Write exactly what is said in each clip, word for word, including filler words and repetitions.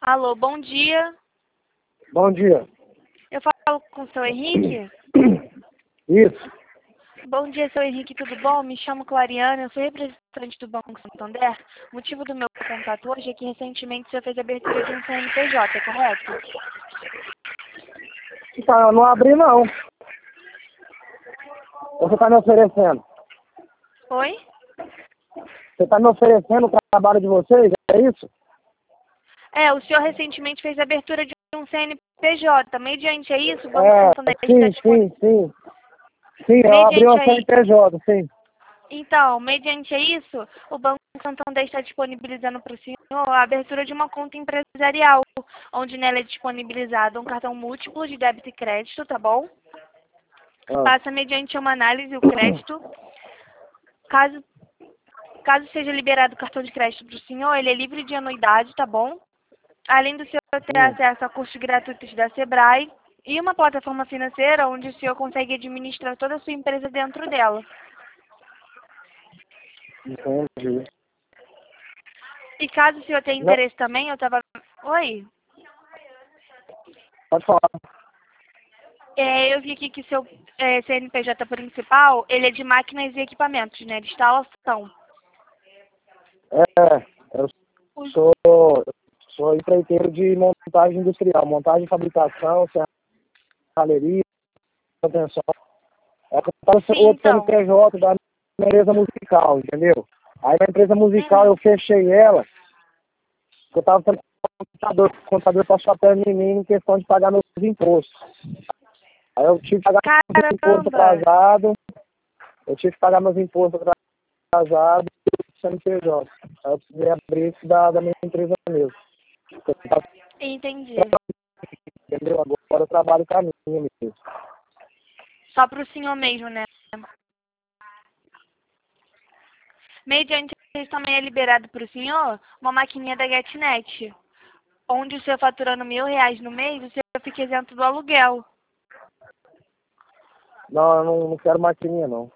Alô, bom dia. Bom dia. Eu falo com o seu Henrique? Isso. Bom dia, seu Henrique, tudo bom? Me chamo Clariana, eu sou representante do Banco Santander. O motivo do meu contato hoje é que recentemente o senhor fez a abertura de um C N P J, correto? Então, eu não abri, não. Você está me oferecendo? Oi? Você está me oferecendo o trabalho de vocês? É isso? É, o senhor recentemente fez a abertura de um C N P J. Mediante a isso, o Banco É, Santander está sim, disponível. sim, sim. Sim, eu abri Mediante uma a i- C N P J, sim. Então, mediante a isso, o Banco Santander está disponibilizando para o senhor a abertura de uma conta empresarial, onde nela é disponibilizado um cartão múltiplo de débito e crédito, tá bom? Ah. Passa mediante uma análise o crédito. Caso, caso seja liberado o cartão de crédito para o senhor, ele é livre de anuidade, tá bom? Além do senhor ter Hum. acesso a cursos gratuitos da Sebrae e uma plataforma financeira onde o senhor consegue administrar toda a sua empresa dentro dela. Entendi. E caso o senhor tenha Não, interesse também, eu tava... Oi? pode falar. É, eu vi aqui que seu é, C N P J principal, ele é de máquinas e equipamentos, né? De instalação. É, eu O- sou, sou empreiteiro de montagem industrial, montagem e fabricação, serralheria, manutenção. É que eu tava Sim, outro então. C N P J da minha empresa musical, entendeu? Aí na empresa musical Uhum. eu fechei ela, eu tava fazendo contador, o contador passou a perna em mim em questão de pagar meus impostos. Aí eu tive que pagar meus impostos Caramba! atrasados, eu tive que pagar meus impostos atrasados do C N P J. Aí eu precisei abrir isso da, da minha empresa mesmo. Eu tava Entendi. entendeu? Agora eu trabalho com a minha mesmo. Só para o senhor mesmo, né? Mediante isso também é liberado para o senhor uma maquininha da GetNet, onde o senhor faturando mil reais no mês, o senhor fica isento do aluguel. Não, eu não, não quero maquininha, não.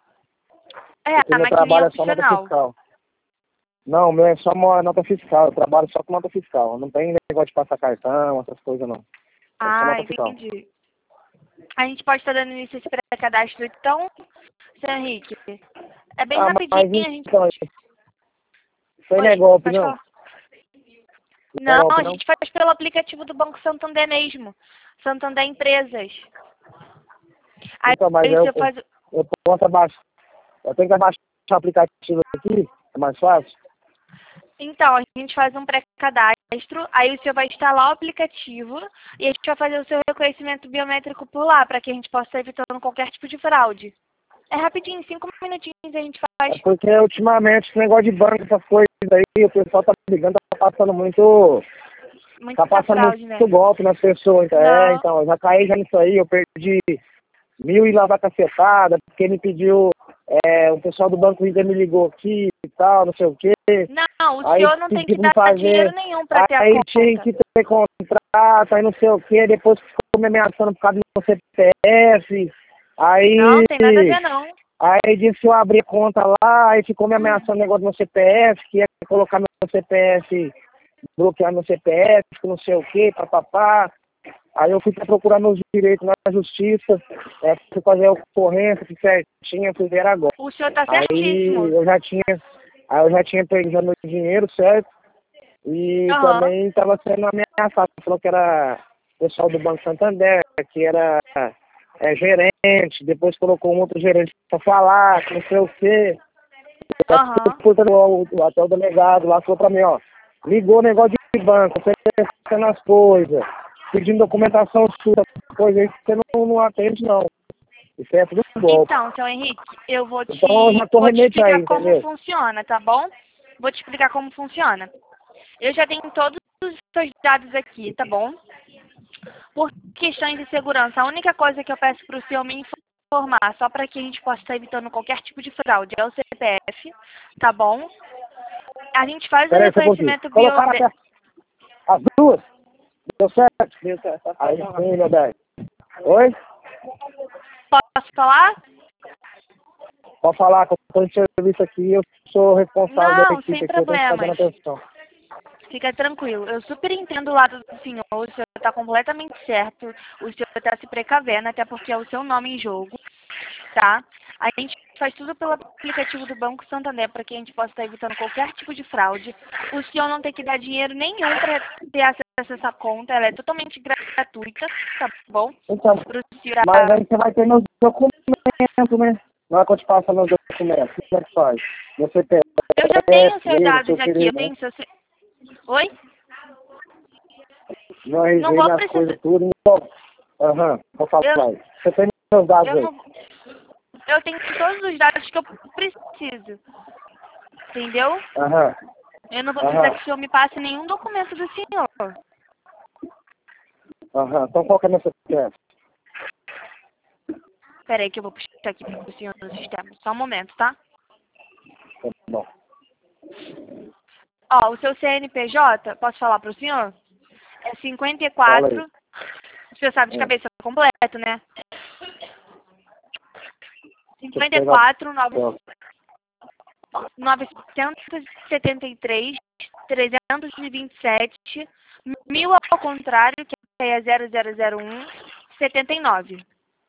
É, Porque a meu maquininha é trabalho é só nota opcional. fiscal. Não, o meu é só uma nota fiscal. Eu trabalho só com nota fiscal. Não tem negócio de passar cartão, essas coisas, não. É só Ah, nota fiscal. entendi. A gente pode estar dando início a esse pré-cadastro, então, seu Henrique. É bem Ah, rapidinho, mas a gente... então, isso aí não é Oi, golpe, pode não? falar. Não é Não, golpe, a não? gente faz pelo aplicativo do Banco Santander mesmo. Santander Empresas. Aí Então, mas eu, você faz... eu posso abaixar. Eu tenho que abaixar o aplicativo aqui, é mais fácil? Então, a gente faz um pré-cadastro, aí o senhor vai instalar o aplicativo e a gente vai fazer o seu reconhecimento biométrico por lá, para que a gente possa estar evitando qualquer tipo de fraude. É rapidinho, cinco minutinhos a gente faz. É porque ultimamente esse negócio de banco, essas coisas aí, o pessoal tá ligando, tá passando muito. Tá Muita passando fraude, né? muito golpe nas pessoas. Então, é, Não. então, eu já caí já nisso aí, eu perdi mil e lá vai cacetada, porque me pediu, é, o pessoal do Banco Inter me ligou aqui e tal, não sei o quê. Não, o Aí senhor não tem que pediu pra dar me dinheiro fazer, nenhum para ter a aí tinha conta. que ter contrato, aí não sei o quê, depois ficou me ameaçando por causa do meu C P F. Não, Aí, tem nada a ver não. aí disse que eu abri a conta lá, aí ficou me ameaçando o negócio do meu C P F, que ia colocar meu C P F, bloquear meu C P F, que não sei o quê, papapá. Aí eu fui pra procurar meus direitos na justiça, é, fui fazer a ocorrência, tudo certinho, fui ver agora. O senhor tá Aí certíssimo. eu já tinha, aí eu já tinha perdido meu dinheiro, certo? E Aham. também estava sendo ameaçado, falou que era pessoal do Banco Santander, que era é, gerente, depois colocou um outro gerente para falar, que não sei o quê. Aham. O, até o delegado lá falou para mim, ó, ligou o negócio de banco, oferecendo as coisas, pedindo documentação sua, coisa aí que você não, não atende, não. Isso é tudo golpe. Então, seu Henrique, eu vou Então eu te, já tô vou te remédio aí, explicar como entendeu? funciona, tá bom? Vou te explicar como funciona. Eu já tenho todos os seus dados aqui, tá bom? Por questões de segurança, a única coisa que eu peço para o senhor me informar, só para que a gente possa estar evitando qualquer tipo de fraude, é o C P F, tá bom? A gente faz o Peraí, só um pouquinho. reconhecimento bio... Colocaram até as duas? Deu certo? Deu certo. Aí sim, meu bem. Oi? Posso falar? Pode falar, que eu estou em serviço aqui, eu sou responsável da Não, sem equipe aqui, eu tenho que estar dando problemas. atenção. Fica tranquilo. Eu super entendo o lado do senhor. O senhor está completamente certo. O senhor está se precavendo, até porque é o seu nome em jogo, tá? A gente faz tudo pelo aplicativo do Banco Santander para que a gente possa estar evitando qualquer tipo de fraude. O senhor não tem que dar dinheiro nenhum para ter acesso a essa conta. Ela é totalmente gratuita, tá bom? Então, Pro senhor... mas aí você vai ter meus documentos, né? Não é que eu te passo meus documentos. Como é que faz? Meu C P F, Eu já tenho os seus seu dados aqui. Eu querido, tenho seu... Oi? meu R G, Não vou minhas precisar... coisas, tudo. Então, aham, vou falar. Eu... Você tem meus dados Eu aí. não... Eu tenho todos os dados que eu preciso. Entendeu? Aham. Eu não vou Aham. precisar que o senhor me passe nenhum documento do senhor. Aham. Então qual que é meu C P F? Peraí que eu vou puxar aqui pro senhor no sistema. Só um momento, tá? Tá bom. Ó, o seu C N P J, posso falar pro senhor? É cinquenta e Fala quatro. aí. O senhor sabe de É. cabeça completo, né? cinquenta e quatro, novecentos e setenta e três, trezentos e vinte e sete, mil ao contrário, que é zero zero zero um, setenta e nove.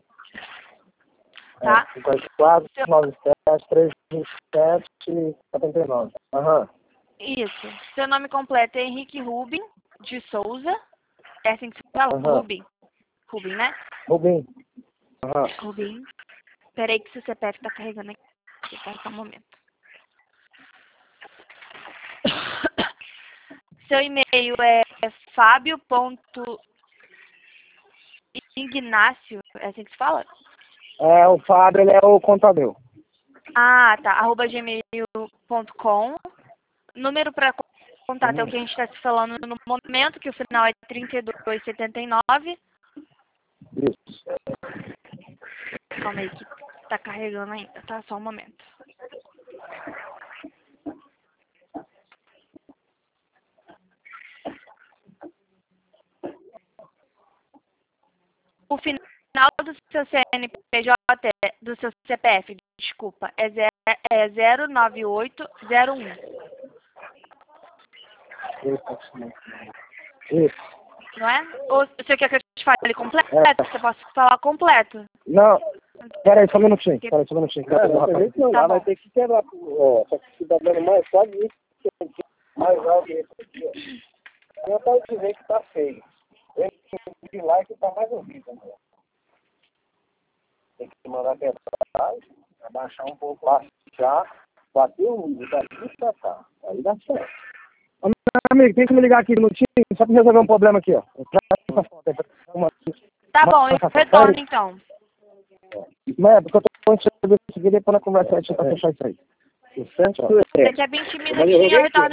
Tá? É, cinquenta e quatro, noventa e sete, trezentos e vinte e sete, setenta e nove. Aham. Isso. Seu nome completo é Henrique Rubin de Souza. É assim que se fala? Aham. Rubin. Rubin, né? Rubim. Aham. Rubin. Peraí que seu C P F tá carregando aqui. Tá, só um momento. Seu e-mail é fabio.ignácio. É assim que se fala? É, o Fábio, ele é o contador. Ah, tá. Arroba gmail ponto com. Número para contato é o que a gente está se falando no momento, que o final é trinta e dois setenta e nove. Isso. Calma aí que tá carregando ainda, tá? Só um momento. O final do seu C N P J, é- do seu C P F, desculpa, é zero, é zero nove oito zero um. Isso. Não é? Ou você quer que eu te fale completo? É. Você posso falar completo? Não, peraí, só um minutinho. Peraí, só um minutinho. Não, não, tem jeito não. Tá Lá vai bom. ter que quebrar. Ó, só que se tá dando mais, quase isso. Mais alto que esse aqui, ó. Eu posso dizer que tá feio. Ele de lá é que tá mais horrível. Né? Tem que mandar quebrar, abaixar um pouco, baixar, bater o mundo, daqui pra cá. Aí dá certo. Ô, meu amigo, tem que me ligar aqui no time só pra resolver um problema aqui, ó. Tá bom, eu retorno então. Não é, porque eu tô falando de seguir depois na conversa, a gente tá fechar isso aí. O certo, Daqui a vinte minutinhos eu retorno